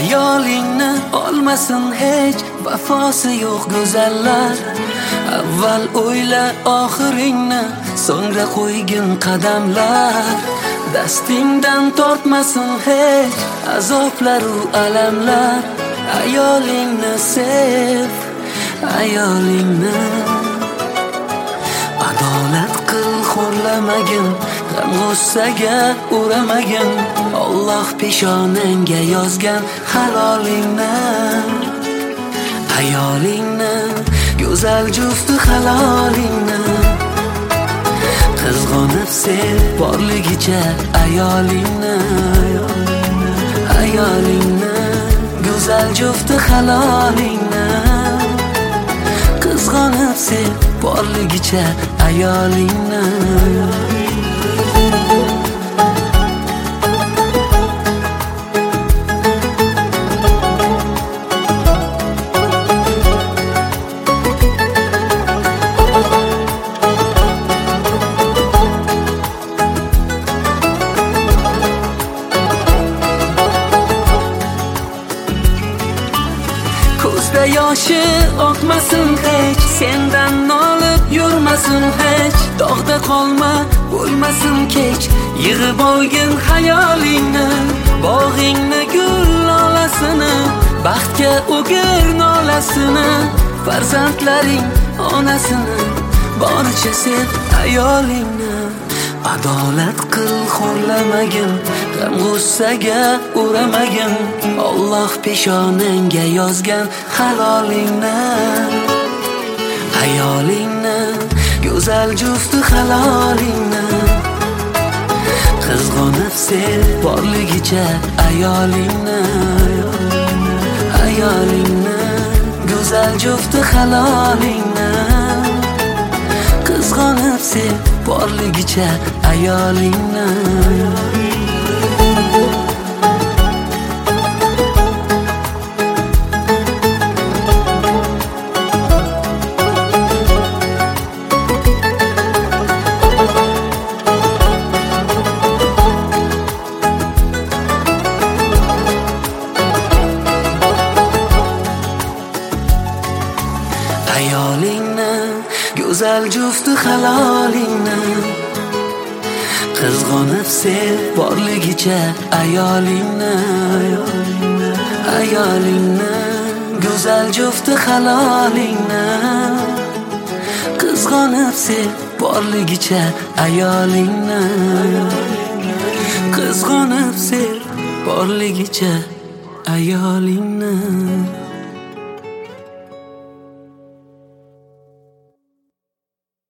Ayolingni olmasin hech vafosi yo'q go'zallar. Avval o'yla oxiringni, so'ngra qo'ygin qadamlar. Dastingdan tortmasin hech azoblar u alamlar. Ayolingni sev, ayolingni adolat qil, xo'rlamagin, g'am g'ussaga uramagin. Alloh peshonangga yozgan halolingni. Ayolingni, go'zal jufti halolingni qizg'onib sev borligicha ayolingni. Ayolingni, go'zal jufti halolingni qizg'onib sev borligicha ayolingni. Ko'zda yoshi oqmasin hech, sendan nolib yurmasin hech. Dog'da qolma, bo'lmasin kech, yig'ib olgin hayolingni. Bog'ingni gul lolasini, baxtga o'gir nolasini. Farzandlaring onasini, boricha sev ayolingni. Adolat qil, xo'rlamagin, g'am g'ussaga uramagin. Alloh peshonangga yozgan halolingni. Ayolingni, go'zal jufti halolingni qizg'onib sev borligicha ayolingni. Ayolingni, go'zal jufti halolingni qizg'onib sev borligicha ayolingni. Ayolingni, go'zal jufti halolingni qizg'onib sev borligicha ayolingni. Ayolingni, go'zal jufti halolingni qizg'onib sev borligicha ayolingni. Qizg'onib sev borligicha ayolingni.